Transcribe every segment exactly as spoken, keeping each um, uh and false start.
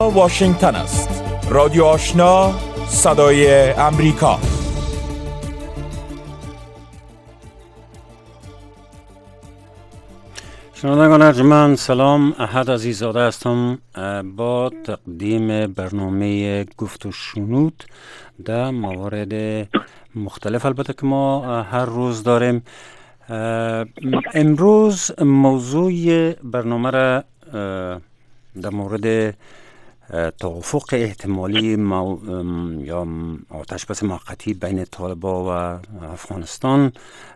واشنگتن است. رادیو آشنا، صدای امریکا. شنوندگان ارجمند، سلام. احد عزیزاده هستم با تقدیم برنامه گفت و شنود در موارد مختلف، البته که ما هر روز داریم. امروز موضوع برنامه را در مورد توافق احتمالی مو... یا آتش بس موقتی بین طالبان و افغانستان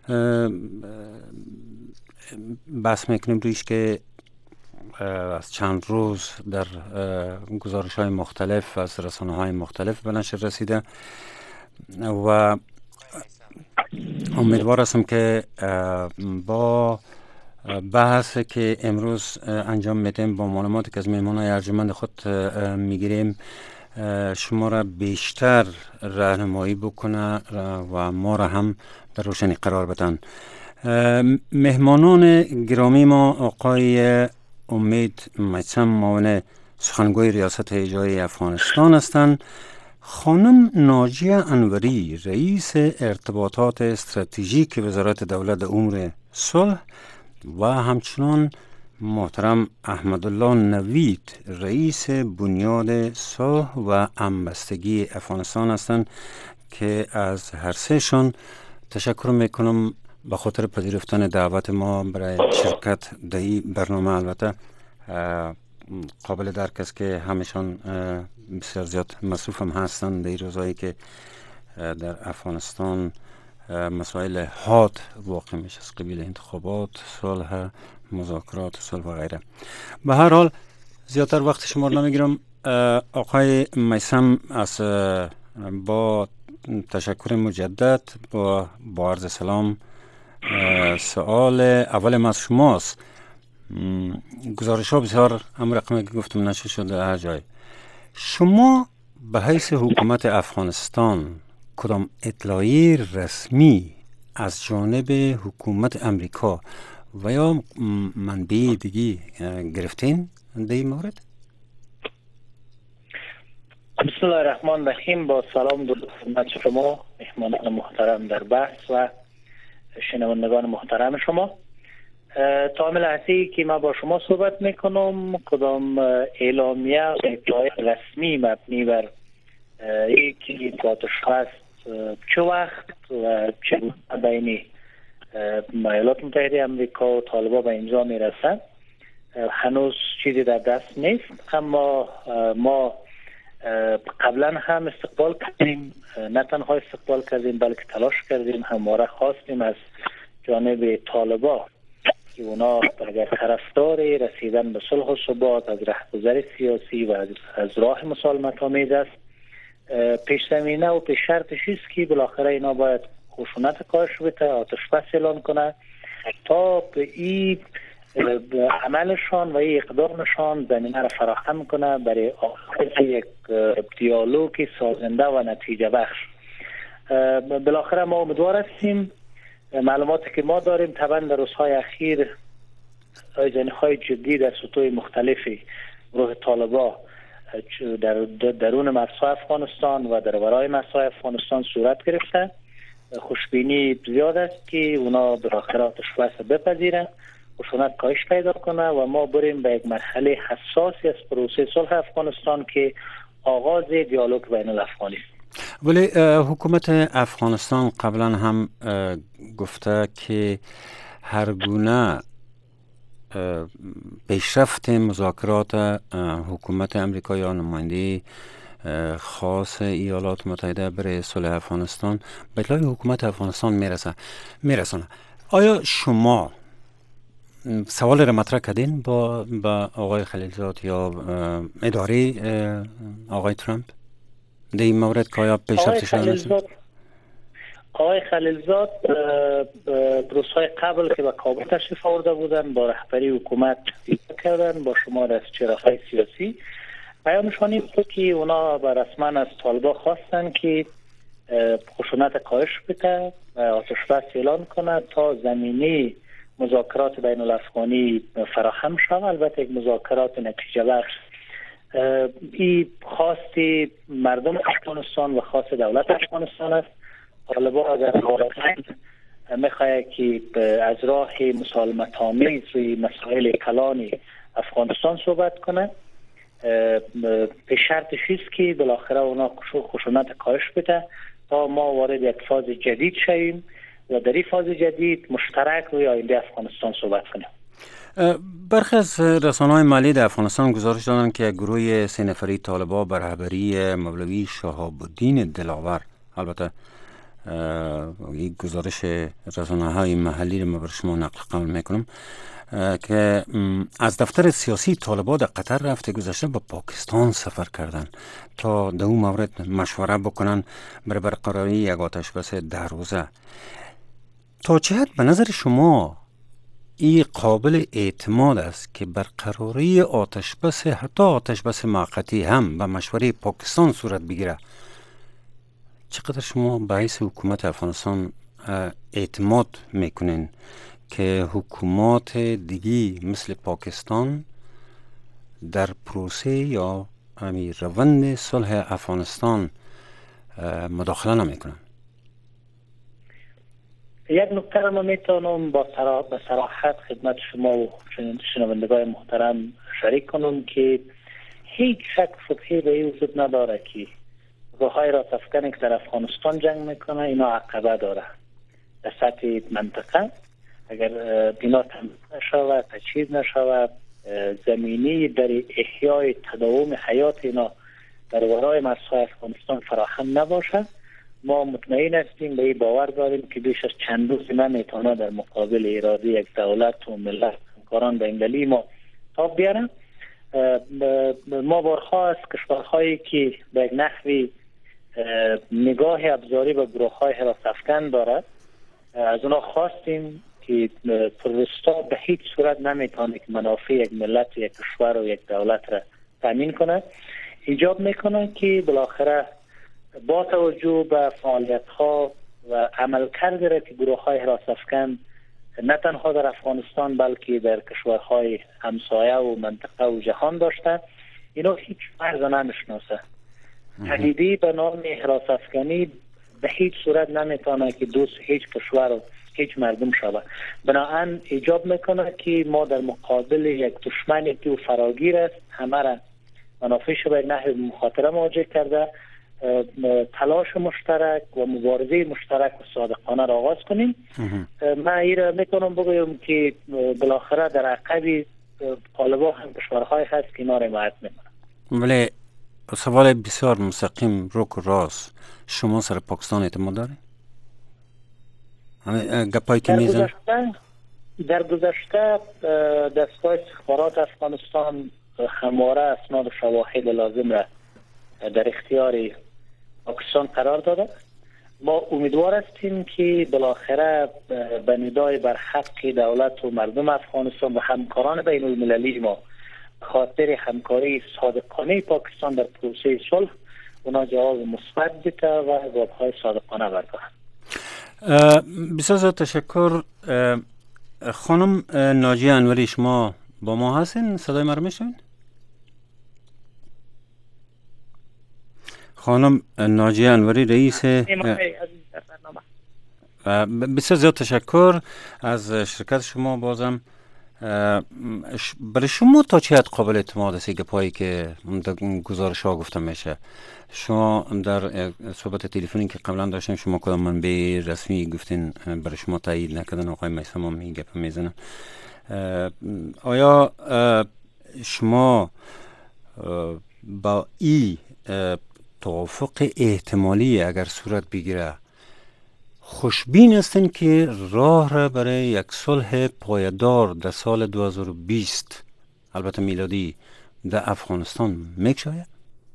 بحث میکنیم رویش که از چند روز در گزارش های مختلف از رسانه های مختلف به نشر رسیده و امیدوار هستم که با بحث که امروز انجام میدیم با معلوماتی که از میهمانای ارجمند خود میگیریم شما را بیشتر راهنمایی بکنه و ما را هم در روشنی قرار بدن. مهمانان گرامی ما آقای امید میثم، معاون سخنگوی ریاست اجرایی افغانستان هستند، خانم ناجیه انوری رئیس ارتباطات استراتژیک وزارت دولت امور صلح و همچنان محترم احمدالله نوید رئیس بنیاد صلح و همبستگی افغانستان هستند که از هر سهشان تشکر میکنم به خاطر پذیرفتن دعوت ما برای شرکت در این برنامه. البته قابل درک است که همشان بسیار زیاد مصروف هم هستند در این روزایی که در افغانستان مسائل حاد واقع میشه از قبیل انتخابات، صلح، مذاکرات، صلح و غیره. به هر حال زیادتر وقت شما رو نمیگیرم. آقای میثم، از با تشکر مجدد با با عرض سلام، سوال اول از شماست. گزارش ها بسیار هم رقمی که گفتم نشه شده هر جای. شما به حیث حکومت افغانستان کدام اطلاعی رسمی از جانب حکومت امریکا و یا منبع دیگی گرفتین در این مورد؟ بسم الله الرحمن الرحیم. با سلام درود خدمت شما مهمانان محترم در بحث و شنوندگان محترم شما. تا لحظه‌ای که ما با شما صحبت میکنم کدام اعلامیه و اطلاعیه رسمی مبنی بر یکی آتش بس چه وقت و چه بین ایالات متحده امریکا و طالبان به امضا میرسند هنوز چیزی در دست نیست، اما ما قبلا هم استقبال کردیم، نه تنها استقبال کردیم بلکه تلاش کردیم، همواره خواستیم از جانب طالبان که اونا اگر طرفدار رسیدن به صلح و ثبات از رهگذر سیاسی و از, از راه مسالمت آمیز است، پیش زمینه و پیش شرطش است که بالاخره اینا باید خشونت کاهش بده، آتش بس اعلان کنه تا به این عملشان و این اقدامشان زمینه را فراهم کنه برای آغاز یک دیالوگ سازنده و نتیجه بخش. بالاخره ما امیدوار هستیم. معلوماتی که ما داریم طبعا در روزهای اخیر جنگ‌های جدی در سطوح مختلفی گروه طالبان در درون مرزهای افغانستان و در ورای مرزهای افغانستان صورت گرفته. خوشبینی زیاد است که اونا بالاخره آتش بس بپذیرن، خشونت کاهش پیدا کنه و ما بریم به یک مرحله حساسی از پروسه صلح افغانستان که آغاز دیالوگ بین الافغانی است. ولی حکومت افغانستان قبلا هم گفته که هر گونه پیشرفت مذاکرات حکومت امریکا یا نماینده خاص ایالات متحده برای صلح افغانستان به اطلاع حکومت افغانستان میرسه میرسونه. آیا شما سوال را مطرح کردین با با آقای خلیلزاد یا اداره آقای ترامپ در این مورد که آیا پیشرفت شده؟ آقای خلیلزاد روزهای قبل که به کابل تشریف آورده بودن با رهبری حکومت کردن با شمار از چهره‌های سیاسی، بیانشان این بود که اونا به رسما از طالبان خواستن که خشونت کاهش بده و آتش بس اعلان کنه تا زمینه مذاکرات بین الافغانی فراهم شود. البته یک مذاکرات نتیجه بخش این خواست مردم افغانستان و خاص دولت افغانستان است. طالبان اگر واقعا میخواه که از راه مسالمت آمیز روی مسائل کلان افغانستان صحبت کنه، به شرط شیست که بالاخره اونا خشونت کاهش بده تا ما وارد یک فاز جدید شویم و در این فاز جدید مشترک روی آینده افغانستان صحبت کنیم. برخی از رسانه‌های محلی در افغانستان گزارش دادند که گروه سه نفری طالبان به رهبری مولوی شهاب الدین دلاور، البته این گزارش رسانه‌های محلی رو من بر شما نقل قول میکنم، که از دفتر سیاسی طالبان در قطر رفته گذشته به پاکستان سفر کردن تا در اون مورد مشوره بکنن برای برقراری یک آتش بس ده روزه. تا چه حد به نظر شما این قابل اعتماد است که برقراری آتش بس، حتی آتش بس موقتی هم به مشوره پاکستان صورت بگیره؟ چقدر شما به حیث حکومت افغانستان اعتماد میکنین که حکومات دیگی مثل پاکستان در پروسه یا همین روند صلح افغانستان مداخله نمیکنن؟ یک نکته را من میتونم با صراحت خدمت شما و شنوندگان محترم شریک کنم که هیچ شک شبهه به این وجود نداره که گروه‌های راست افکنی که در افغانستان جنگ میکنه اینا عقبه داره در سطح منطقه. اگر اینا تمام نشود، تجهیز نشود، زمینی در احیای تداوم حیات اینا در ورای مرزهای افغانستان فراهم نباشه، ما مطمئن هستیم، به این باور داریم که بیش از چند روز نمیتونه در مقابل اراده یک دولت و ملت همکاران بین‌المللی ما تاب بیارن. ما بارها از کشورهایی که به یک نحوی نگاه ابزاری به گروه‌های حراس افکن دارد از اونا خواستیم که تروریستا به هیچ صورت نمیتونه که منافع یک ملت و یک کشور و یک دولت را تامین کنه. ایجاب میکنه که بالاخره با توجه به فعالیت‌ها و عملکرد را که گروه‌های حراس افکن نه تنها در افغانستان بلکه در کشورهای همسایه و منطقه و جهان داشته، اینا هیچ فرض نمیشناسه. پدیده به نام حراس افکنی به هیچ صورت نمیتونه که دوست هیچ کشور و هیچ مردم شود. بنابراین ایجاب میکنه که ما در مقابل یک دشمنی که فراگیر است، همه را منافعش به نحو مخاطره مواجه کرده، تلاش مشترک و مبارزه مشترک و صادقانه را آغاز کنیم. من ایره میتونم بگویم که بالاخره در عقبی طالبان هم کشورهای هست که اینا را حمایت میکنن. ولی سوال بسیار مستقیم روک و راست، شما سر پاکستان اعتماد دارید؟ گپایی که میزن در گذشته دستگاه استخبارات افغانستان همواره اسناد و شواهد لازم را در اختیار پاکستان قرار داده. ما امیدوار هستیم که بالاخره به ندای بر حق دولت و مردم افغانستان و همکاران بین المللی ما خاطر همکاری صادقانه پاکستان در پروسه صلح اونا جواب مثبت بده و جوابهای صادقانه بردهند. بسیار زیاد تشکر. خانم ناجیه انوری، شما با ما هستین؟ صدای ما رو میشنوین؟ خانم ناجیه انوری رئیس، بسیار زیاد تشکر از شرکت شما. بازم برای شما تا چه حد قابل اعتماد است گپایی که در گزارش ها گفته میشه؟ شما در صحبت تلفنی که قبلا داشتیم شما کدام منبع رسمی گفتین برای شما تایید نکردن؟ آقای میثم هم این گپ میزنن. آیا شما با این توافق احتمالی اگر صورت بگیره خوشبین هستین که راه را برای یک صلح پایدار در سال دو هزار و بیست البته میلادی در افغانستان میگشاید؟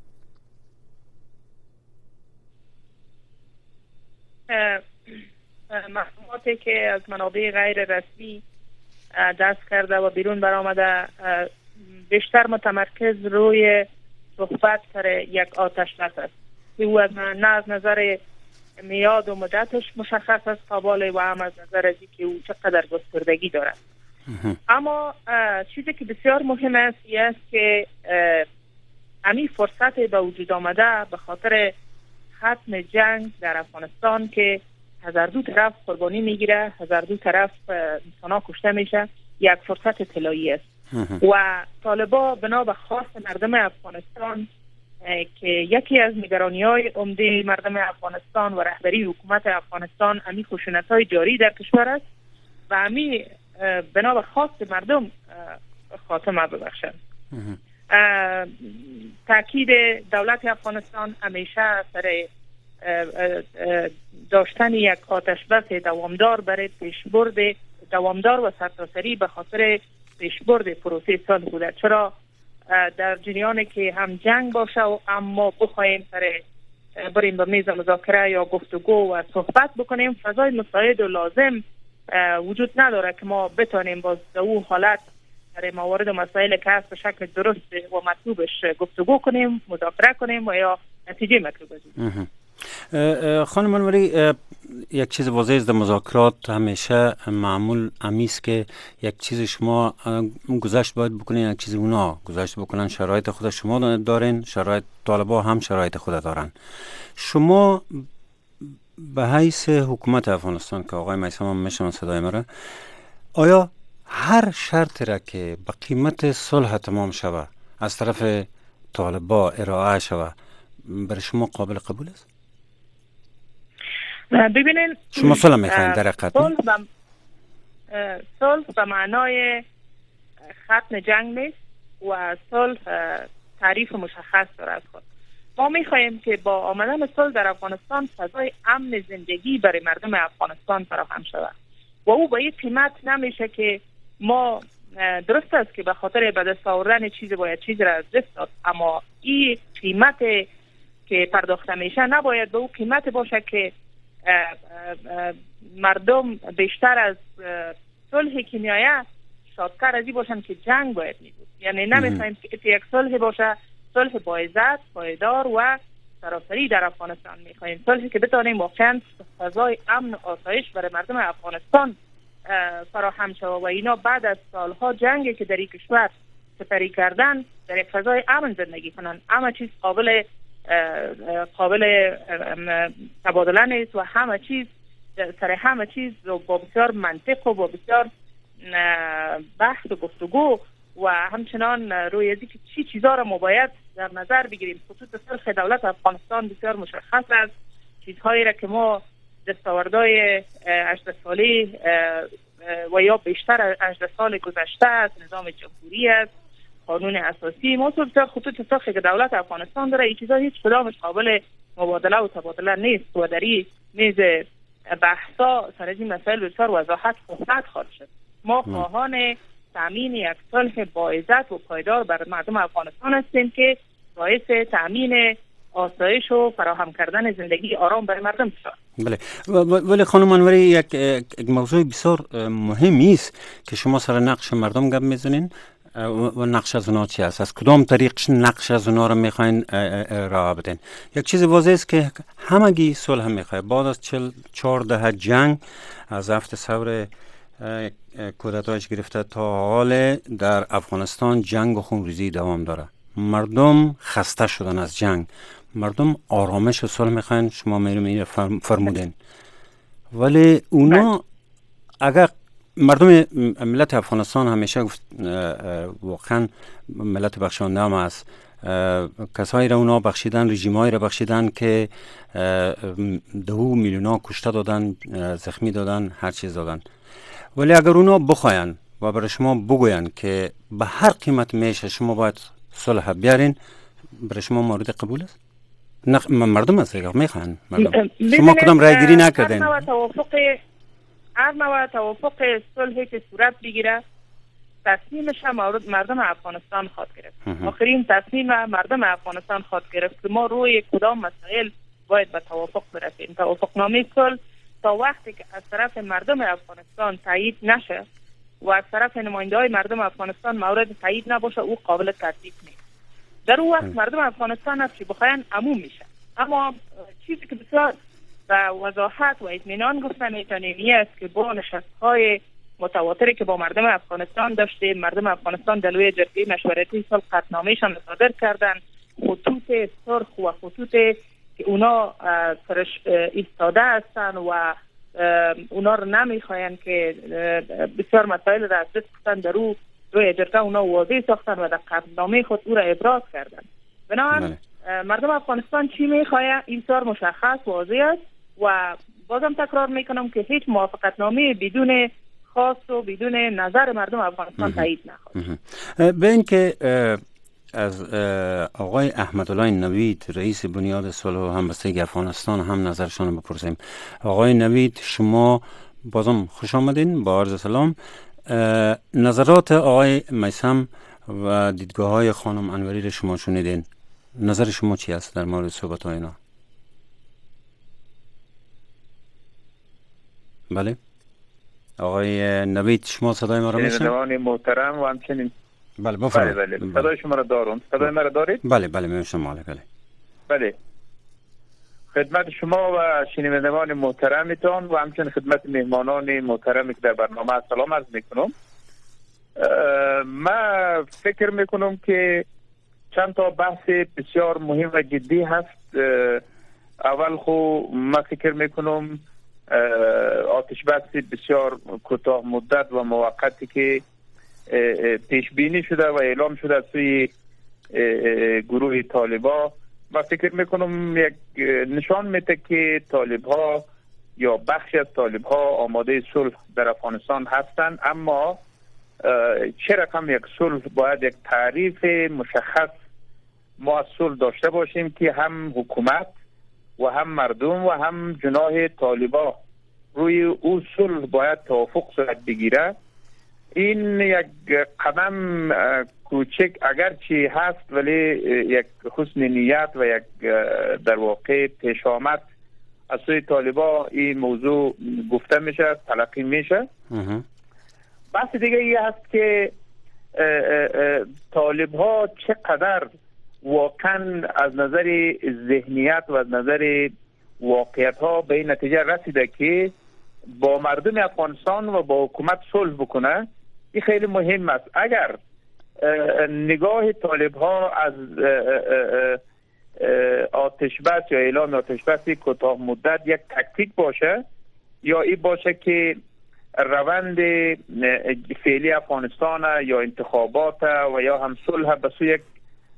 معلوماتی که از منابع غیر رسمی دست کرده و بیرون برآمده بیشتر متمرکز روی صحبت سر یک آتش بس است که او از نه از نظر میاد و مدتش مشخص است قابل و هم از نظر از که او چقدر گستردگی دارد. اما چیزی که بسیار مهم است این است که همین فرصت به وجود آمده به خاطر ختم جنگ در افغانستان که هزار دو طرف قربانی میگیره، هزار دو طرف انسانا کشته میشه، یک فرصت طلایی است. و طالبا بنا به خواست مردم افغانستان که یکی از نگرانی‌های عمده مردم افغانستان و رهبری حکومت افغانستان همین خشونت‌های جاری در کشور است و همین بنا به خواست مردم خاتمه ببخشند. تاکید دولت افغانستان همیشه سر داشتن یک آتش بس دوامدار برای پیشبرد دوامدار و سرتاسری به خاطر پیشبرد پروسه صلح بوده. چرا در جریان که هم جنگ باشه و اما بخوایم سر بریم به میز مذاکره یا گفتگو و صحبت بکنیم، فضای مساعد و لازم وجود نداره که ما بتونیم باز در او حالت در موارد و مسائل که هست به شکل درست و مطلوبش گفتگو کنیم، مذاکره کنیم و یا نتیجه مطلوب است. خانم انوری، یک چیز واضح است در مذاکرات همیشه معمول امیست که یک چیز شما گذشت باید بکنین، یک چیز اونا گذشت بکنن. شرایط خود شما دارین، شرایط طالبا هم شرایط خود دارن. شما به حیث حکومت افغانستان که آقای میثم هم میشنون صدای مرا، آیا هر شرط را که به قیمت صلح تمام شود از طرف طالبا ارائه شود برای شما قابل قبول است؟ ببینین شما صلح میخواین در حقیقت؟ صلح به معنای ختم جنگ نیست و صلح تعریف مشخص داره از خود. ما میخوایم که با آمدن صلح در افغانستان فضای امن زندگی برای مردم افغانستان فراهم شود و او با این قیمت نمیشه که ما درست است که به خاطر به دست آوردن چیز باید چیز را از دست داد، اما این قیمت که پرداخته میشه نباید به او قیمت باشه که مردم بیشتر از صلحی که میآید شادتر از این باشن که جنگ باید میبود. یعنی نمیخوایم که یک صلح باشه، صلح با عزت، پایدار و سراسری در افغانستان میخوایم، صلحی که بتونیم واقعا فضای امن و آسایش برای مردم افغانستان فراهم شود و اینا بعد از سالها جنگی که در این کشور سپری کردن در یک فضای امن زندگی کنن. همه چیز قابل قابل تبادله نیست و همه چیز سر همه چیز با بسیار منطق و با بسیار بحث و گفتگو و همچنان روی ازی که چی چیزا را ما باید در نظر بگیریم. خصوص صلح دولت افغانستان بسیار مشخص است، چیزهایی را که ما دستاوردهای هجده سالی و یا بیشتر هجده سال گذشته است، نظام جمهوری است، قانون اساسی، موضوع بسیار خطوط ساختی که دولت افغانستان داره، این چیزها هیچ کدامش قابل مبادله و تبادله نیست و در این میز بحثا سر این مسائل بسیار وضاحت صحبت خواهد شد. ما خواهان تامین یک صلح با عزت و پایدار بر مردم افغانستان هستیم که باعث تامین آسایش و فراهم کردن زندگی آرام برای مردم شد. بله، ولی خانم انوری یک موضوع بسیار مهمی است که شما سر نقش مردم گپ میزنین و نقش از اونا چی است؟ از کدام طریق نقش از اونا رو میخواین ارائه بدین؟ یک چیز واضح است که همگی صلح میخواد. بعد از چل چهار دهه جنگ از هفت ثور کودتایش گرفته تا حال در افغانستان جنگ و خونریزی دوام داره. مردم خسته شدن از جنگ، مردم آرامش و صلح میخواین. شما میرم این فرمودین، ولی اونا اگر مردم ملت افغانستان همیشه گفت واقعا ملت بخشنده هم است، کسایی را اونا بخشیدن، رژیمایی را بخشیدن که دو میلیون ها کشته دادن، زخمی دادن، هر چیز دادن. ولی اگر اونا بخواین و برای شما بگوین که به هر قیمت میشه شما باید صلح بیارین، برای شما مورد قبول است؟ نخ... مردم است دیگه میخوان. مردم شما کدام رای گیری نکردین؟ هر نوع توافق هر نوع توافق صلحی که صورت بگیره تصمیمش هم مردم افغانستان خواهد گرفت. آخرین تصمیم مردم افغانستان خواهد گرفت که ما روی کدام مسائل باید به توافق برسیم. توافقنامه صلح تا وقتی که از طرف مردم افغانستان تایید نشه و از طرف نماینده‌های مردم افغانستان مورد تایید نباشه او قابل تطبیق نیست. در اون وقت مردم افغانستان هست که بخواین عموم میشه. اما چیزی که بسیار به وضاحت و اطمینان گفتن میتونیم است که با نشست‌های متواتری که با مردم افغانستان داشتیم، مردم افغانستان در لوی جرگه مشورتی صلح قطعنامه‌شان صادر کردن خطوط سرخ و خطوط که اونا سرش ایستاده هستن و اونا رو نمیخواین که بسیار مسائل را دست کشتن در او روی جرگه اونا واضح ساختن و در قطعنامه خود او را ابراز کردن. بنابراین مردم افغانستان چی میخواید این بسیار مشخص واضح است و بازم تکرار میکنم که هیچ موافقتنامه بدون خاص و بدون نظر مردم افغانستان تایید نخواهد. به این که از آقای احمدالله نوید رئیس بنیاد صلح و همبستگی افغانستان هم نظرشان بپرسیم. آقای نوید، شما بازم خوش آمدین، با عرض سلام. نظرات آقای میثم و دیدگاه های خانم انوری رو شما شنیدین، نظر شما چی است در مورد صحبت های اینا؟ بله آقای نوید، شما صدای ما رو میشنوید؟ شنوندگان محترم و همچنین بله بفرمایید. بله بله صدای شما را دارم. صدای ما را دارید؟ بله بله میشنوم. بله بله بله خدمت شما و شنوندگان محترمتان و همچنین خدمت مهمانان محترمی که در برنامه سلام عرض میکنم. من فکر میکنم که چند تا بحث بسیار مهم و جدی هست. اول خو من فکر میکنم آتش بس بسیار کوتاه مدت و موقتی که پیش بینی شده و اعلام شده از سوی گروه طالبا، من فکر میکنم یک نشان میده که طالبها یا بخشی از طالبها آماده صلح در افغانستان هستند، اما چه رقم یک صلح باید یک تعریف مشخص ما از صلح داشته باشیم که هم حکومت و هم مردم و هم جناح طالبا روی او صلح باید توافق صورت بگیره. این یک قدم کوچک اگرچه هست ولی یک حسن نیت و یک در واقع پیش آمد از سوی طالبا این موضوع گفته میشه، تلقی میشه. بحث دیگه ای هست که طالبها چقدر واقعا از نظر ذهنیت و از نظر واقعیت ها به این نتیجه رسیده که با مردم افغانستان و با حکومت صلح بکنه. این خیلی مهم است. اگر نگاه طالب ها از آتش بس یا اعلام آتش بس کوتاه مدت یک تکتیک باشه یا این باشه که روند فعلی افغانستان یا انتخابات و یا هم صلح به سوی یک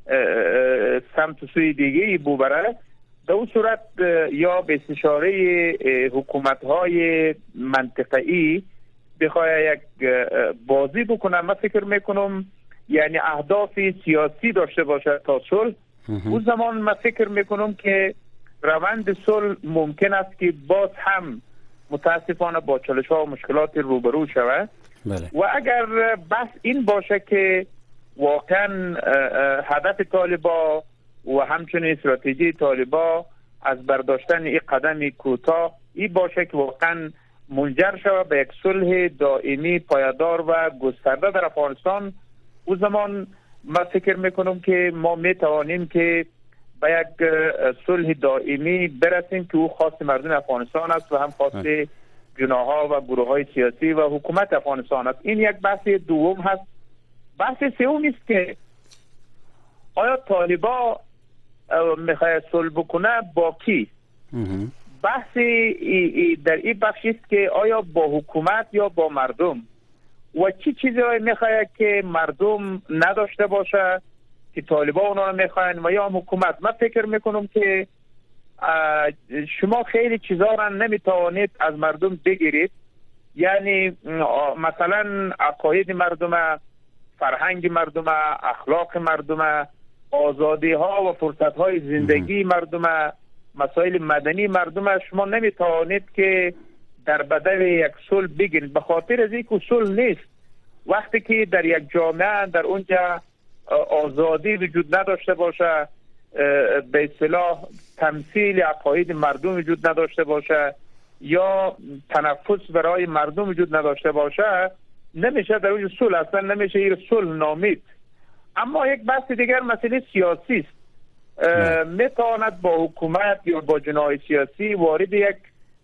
سمت سوی دیگه ببره، در اون صورت یا به استشاره حکومت های منطقه‌ای بخواه یک بازی بکنه، من فکر میکنم یعنی اهداف سیاسی داشته باشه تا صلح، اون زمان من فکر میکنم که روند صلح ممکن است که باز هم متاسفانه با چالش ها و مشکلات روبرو شود. بله. و اگر بس این باشه که واقعا هدف طالبا و همچنین استراتژی طالبا از برداشتن این قدم کوتاه این باشه که واقعا منجر شود به یک صلح دائمی پایدار و گسترده در افغانستان، اون زمان من فکر میکنم که ما میتوانیم که به یک صلح دائمی برسیم که او خواست مردم افغانستان است و هم خواست جناح‌ها و گروه‌های سیاسی و حکومت افغانستان است. این یک بحث دوم هست. بحث سوم است که آیا طالبا میخواد صلح بکنه با کی؟ بحث در این بخش است که آیا با حکومت یا با مردم و چی چیزی را میخواد که مردم نداشته باشه که طالبا اونا رو میخواین و یا حکومت. من فکر میکنم که شما خیلی چیزا را نمیتوانید از مردم بگیرید، یعنی مثلا عقاید مردم، فرهنگ مردم، اخلاق مردم، آزادی ها و فرصت های زندگی مردم، مسائل مدنی مردم شما نمیتوانید که در بدل یک صلح بگیرید، به خاطر از اینکه صلح نیست. وقتی که در یک جامعه در اونجا آزادی وجود نداشته باشه، به اصطلاح تمثیل عقاید مردم وجود نداشته باشه یا تنفس برای مردم وجود نداشته باشه، نمیشه در اونجا صلح، اصلا نمیشه این صلح نامید. اما یک بحث دیگر مسئله سیاسی است. میتواند با حکومت یا با جناح سیاسی وارد یک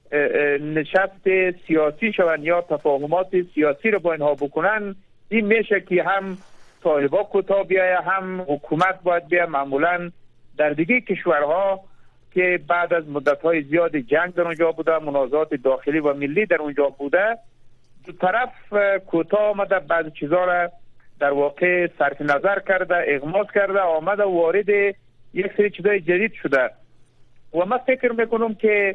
نشست سیاسی شوند یا تفاهمات سیاسی رو با اینها بکنن. این میشه که هم طالبا کوتاه بیایه هم حکومت باید بیایه. معمولا در دیگه کشورها که بعد از مدت‌های زیاد جنگ در اونجا بوده، منازعات داخلی و ملی در اونجا بوده، دو طرف کوتاه آمده بعضی چیزا را در واقع صرف نظر کرده، اغماس کرده، آمده وارد یک سری چیزای جدید شده. و من فکر میکنم که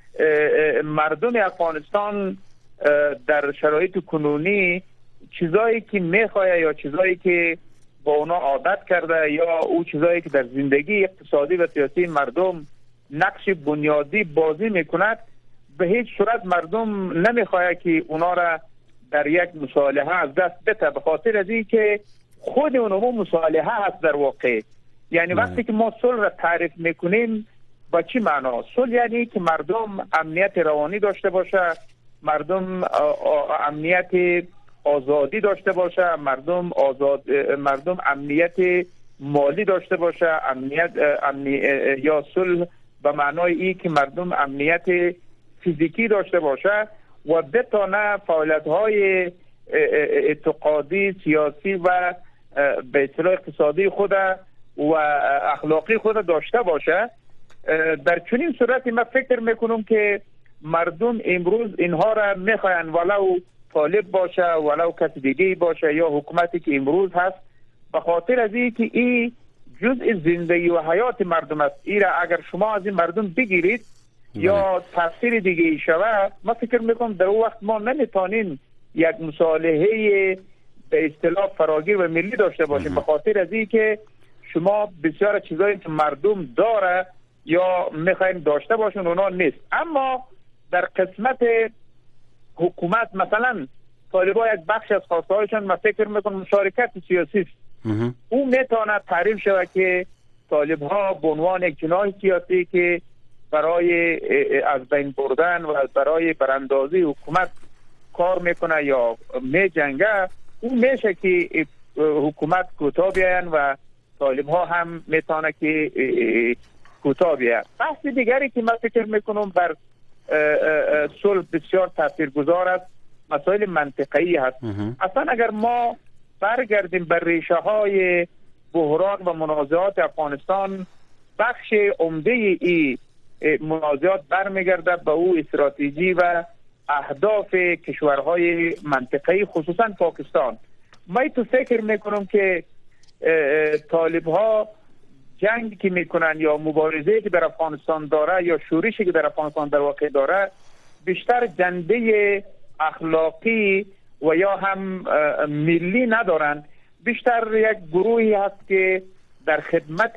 مردم افغانستان در شرایط کنونی چیزایی که میخواه یا چیزایی که با اونا عادت کرده یا او چیزایی که در زندگی اقتصادی و سیاسی مردم نقش بنیادی بازی میکند، به هیچ صورت مردم نمیخواه که اونا را در یک مصالحه از دست بده، به خاطر از این که خود اونمو مصالحه هست در واقع. یعنی وقتی که ما صلح را تعریف میکنیم با چی معنا؟ صلح یعنی که مردم امنیت روانی داشته باشه، مردم امنیت آزادی داشته باشه، مردم آزاد مردم امنیت مالی داشته باشه، امنیت امنی یا صلح به معنای ای که مردم امنیت فیزیکی داشته باشه و بتونه فعالیت‌های اعتقادی، سیاسی و به اصطلاح اقتصادی خود و اخلاقی خود داشته باشه. در چنین صورتی من فکر میکنم که مردم امروز اینها را میخواین، ولو طالب باشه ولو کسی دیگه باشه یا حکومتی که امروز هست، به خاطر از این که این جزء زندگی و حیات مردم است. این را اگر شما از این مردم بگیرید یا تفسیر دیگه ای شود، من فکر میکنم در اون وقت ما نمیتونیم یک مصالحه به اصطلاح فراگیر و ملی داشته باشیم، به خاطر از این که شما بسیار چیزایی که مردم داره یا میخواین داشته باشون اونا نیست. اما در قسمت حکومت مثلا طالبا یک بخش از خواسته هایشان من فکر میکنم مشارکت سیاسی است. او میتونه تعریف شود که طالب ها به عنوان یک جناح سیاسی که برای از بین بردن و برای براندازی حکومت کار میکنه یا می جنگه، او میشه که حکومت کوتاه بیاین و طالب ها هم میتونه که کوتاه بیاین. بحث دیگری که من فکر میکنم بر صلح بسیار تاثیرگذار است مسائل منطقه‌ای هست. اصلا اگر ما برگردیم بر ریشه های بحران و منازعات افغانستان، بخش عمده ای منازعات برمیگرده به او استراتژی و اهداف کشورهای منطقه‌ای خصوصا پاکستان. من تو فکر میکنم که طالب ها جنگ که میکنن یا مبارزه که در افغانستان داره یا شورشی که در افغانستان در واقع داره بیشتر جنبه اخلاقی و یا هم ملی ندارن، بیشتر یک گروهی هست که در خدمت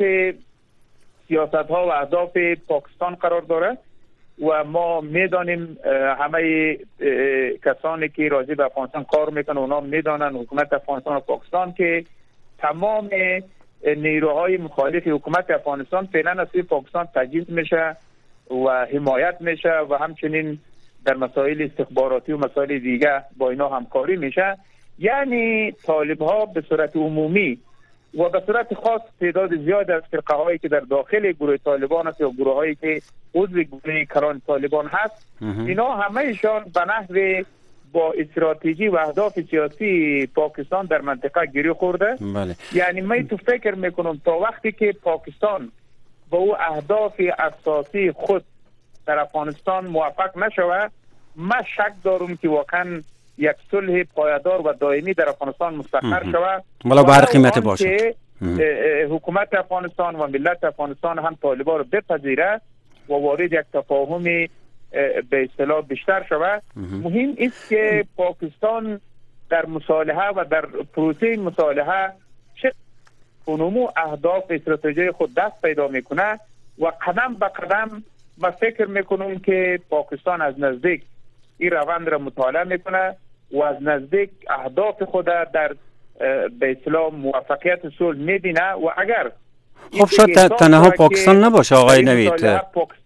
سیاست ها و اهداف پاکستان قرار داره و ما میدانیم همه کسانی که راضی به افغانستان کار میکنن اونا میدانن حکومت افغانستان و پاکستان که تمام نیروهای مخالف حکومت افغانستان فعلا از سوی پاکستان تجهیز میشه و حمایت میشه و همچنین در مسائل استخباراتی و مسائل دیگه با اینا همکاری میشه. یعنی طالب ها به صورت عمومی و به صورت خاص تعداد زیاد از فرقه هایی که در داخل گروه طالبان است یا گروه هایی که عضو گروه کران طالبان هست، اینا همهشان به نحو با استراتژی و اهداف سیاسی پاکستان در منطقه گیری خورده. بله. یعنی من تو فکر میکنم تا وقتی که پاکستان با او اهداف اساسی خود در افغانستان موفق نشود، من شک دارم که واقعا یک صلح پایدار و دائمی در افغانستان مستقر شود، ولو به هر قیمت باشه. حکومت افغانستان و ملت افغانستان هم طالبان رو بپذیره و وارد یک تفاهمی به اصطلاح بیشتر شود. مهم است که پاکستان در مصالحه و در پروسه مصالحه چه کنمو اهداف استراتژی خود دست پیدا میکنه و قدم به قدم من فکر میکنم که پاکستان از نزدیک این روند را مطالعه میکنه و از نزدیک اهداف خود در به اصطلاح موفقیت صلح میبینه و اگر خب شاید تنها پاکستان نباشه آقای نوید،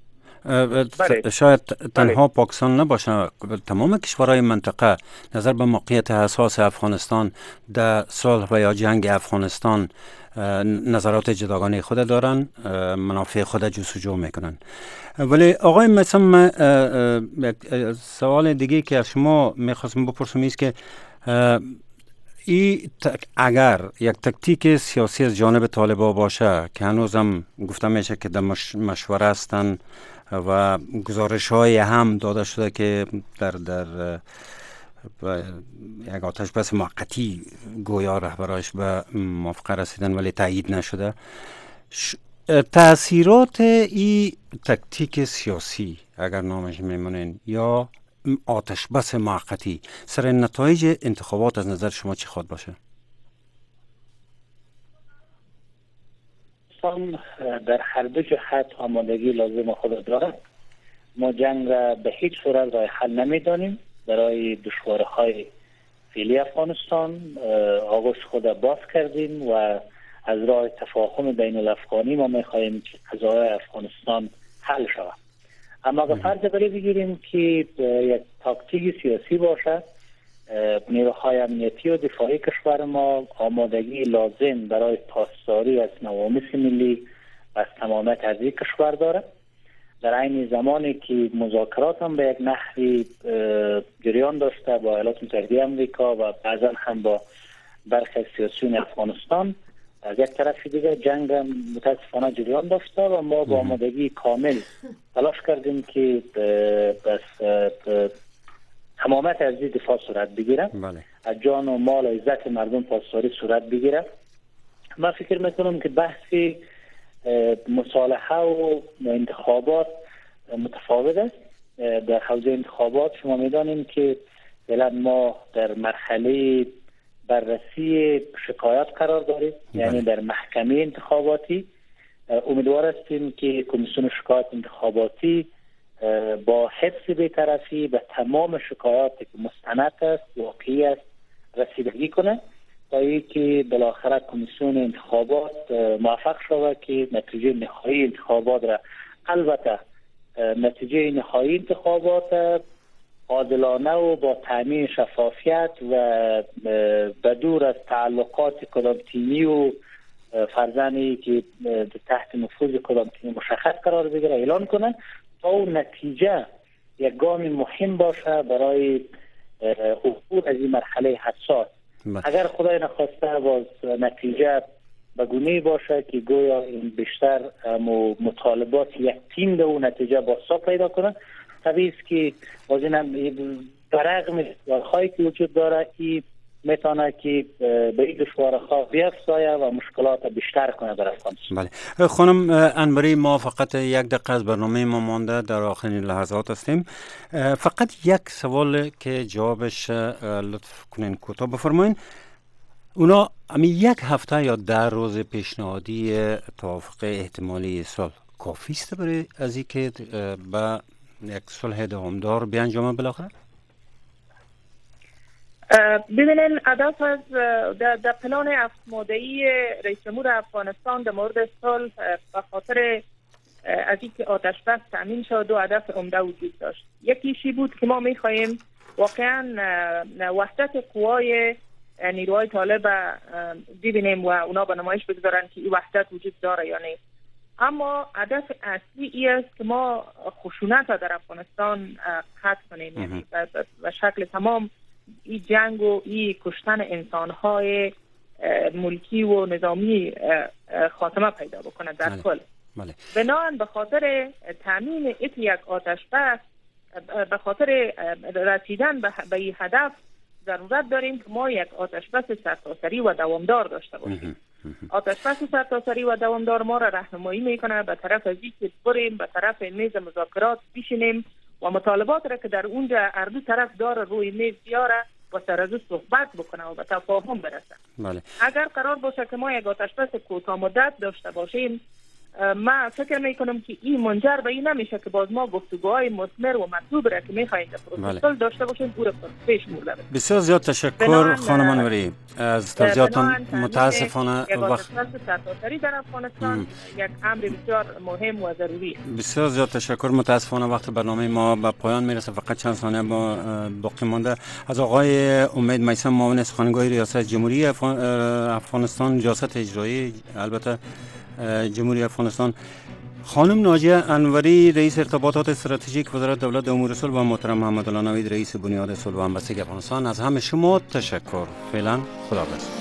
شاید تنها پاکستان نباشه، تمام کشورهای منطقه نظر به موقعیت حساس افغانستان در صلح و یا جنگ افغانستان نظرات جداگانه خود دارن، منافع خود جستجو میکنن. ولی آقای مثلا سوال دیگه که از شما میخواستم بپرسم است که ای تک اگر یک تکتیک سیاسی از جانب طالبان باشه که هنوزم گفته میشه که در مش... مشوره هستن و گزارش های هم داده شده که در در یک آتش بس موقتی گویا رهبراش به موافقه رسیدن ولی تایید نشده. ش... تأثیرات ای تکتیک سیاسی اگر نامش میمونین یا آتش بس موقتی سر نتایج انتخابات از نظر شما چی خواهد باشه؟ در هر دو جهت آمادگی لازم خود دارد. ما جنگ را به هیچ صورت راه حل نمیدانیم. برای دشواری‌های فعلی افغانستان آغوش خود باز کردیم و از راه تفاهم بین الافغانی ما می‌خواهیم که قضایای افغانستان حل شود. اما به فرض بری بگیریم که یک تاکتیک سیاسی باشد، نیروهای امنیتی و دفاعی کشور ما آمادگی لازم برای پاسداری از نوامیس ملی و از تمامیت ارضی کشور دارد. در عین زمانی که مذاکرات هم به یک نحوی جریان داشته با ایالات متحده آمریکا و بعضا هم با برخی سیاسیون افغانستان، از یک طرف دیگه جنگ هم متاسفانه جریان داشته و ما با آمادگی کامل تلاش کردیم که بس تمامیت ارضی دفاع صورت بگیره، بله. از جان و مال و عزت مردم پاسداری صورت بگیره. من فکر میکنم که بحثی مصالحه و انتخابات متفاوت است. در حوزه انتخابات شما میدانیم که فعلا ما در مرحله بررسی شکایات قرار داریم، یعنی در محکمه انتخاباتی. امیدوار هستیم که کمیسیون شکایات انتخاباتی با حفظ بی‌طرفی به تمام شکایاتی که مستند است، واقعی است، رسیدگی کنه تا اینکه بالاخره کمیسیون انتخابات موفق شود که نتیجه نهایی انتخابات را، البته نتیجه نهایی انتخابات عادلانه و با تامین شفافیت و بدور از تعلقات کدام تیمی و فرزنی که تحت نفوذ کدام تیمی مشخص قرار بگیره اعلان کنن تا اون نتیجه یک گام مهم باشه برای عبور از این مرحله حساس. اگر خدای نخواسته باز نتیجه به گونه‌ای باشه که گویا این بیشتر مطالبات یک تیم به اون نتیجه بازسازی پیدا کنه، طبیعی است که باز این برغم دشواری‌هایی که وجود داره این میتونه که به این دشواری‌ها بیفزایه و مشکلات بیشتر کنه در افغانستان. بله خانم انوری، ما فقط یک دقیقه از برنامه ما مانده، در آخرین لحظات هستیم. فقط یک سوال که جوابش لطف کنین کوتاه بفرمایین. اونا همین یک هفته یا ده روز پیشنهادی توافق احتمالی صلح کافی است برای از اینکه به یک صلح دوامدار بیانجامه بالاخره؟ ببینین هدف از در, در پلان هفت ماده‌ای رئیس جمهور افغانستان در مورد صلح به خاطر از اینکه آتش بس تامین شد دو هدف عمده وجود داشت. یکیشی بود که ما می‌خواهیم واقعا وحدت قوای نیروهای طالب ببینیم و اونا به نمایش بگذارن که این وحدت وجود داره یا نه. اما هدف اصلی ای است که ما خشونت در افغانستان قطع کنیم، یعنی به شکل تمام این جنگ و این کشتن انسان‌های ملکی و نظامی خاتمه پیدا بکنه در کل. بنابراین به خاطر تامین یک آتش بس، به خاطر رسیدن به این هدف ضرورت داریم که ما یک آتش بس سرتاسری و دوامدار داشته باشیم. آتش بس سرتاسری و دوامدار ما را راهنمایی میکنه به طرف از اینکه بریم به طرف میز مذاکرات بشینیم و مطالبات را که در اونجا هر دو طرف داره روی میز بیاره و سر از صحبت بکنه و به تفاهم برسه. بله. اگر قرار باشه که ما یک آتش بس کوتاه مدت داشته باشیم، ما فکر میکنم که این منجر به این نمیشه که باز ما گفتگوهای مثمر و مطلوب را که میخوایم در پروتکل داشته باشیم پور پیش برده. بسیار زیاد تشکر خانم انوری از توضیحاتتان. متاسفانه وقت سرتاسری در افغانستان یک امر بسیار مهم و ضروری است. بسیار زیاد تشکر. متاسفانه وقت برنامه ما به پایان میرسه، فقط چند ثانیه با باقی مانده. از آقای امید میثم، معاون سخنگوی ریاست جمهوری افغانستان، ریاست اجرایی البته جمهوری افغانستان، خانم ناجیه انوری رئیس ارتباطات استراتژیک وزارت دولت امور صلح و محترم محمد الله نوید رئیس بنیاد صلح و همبستگی افغانستان، از همه شما تشکر. فعلا خداحافظ.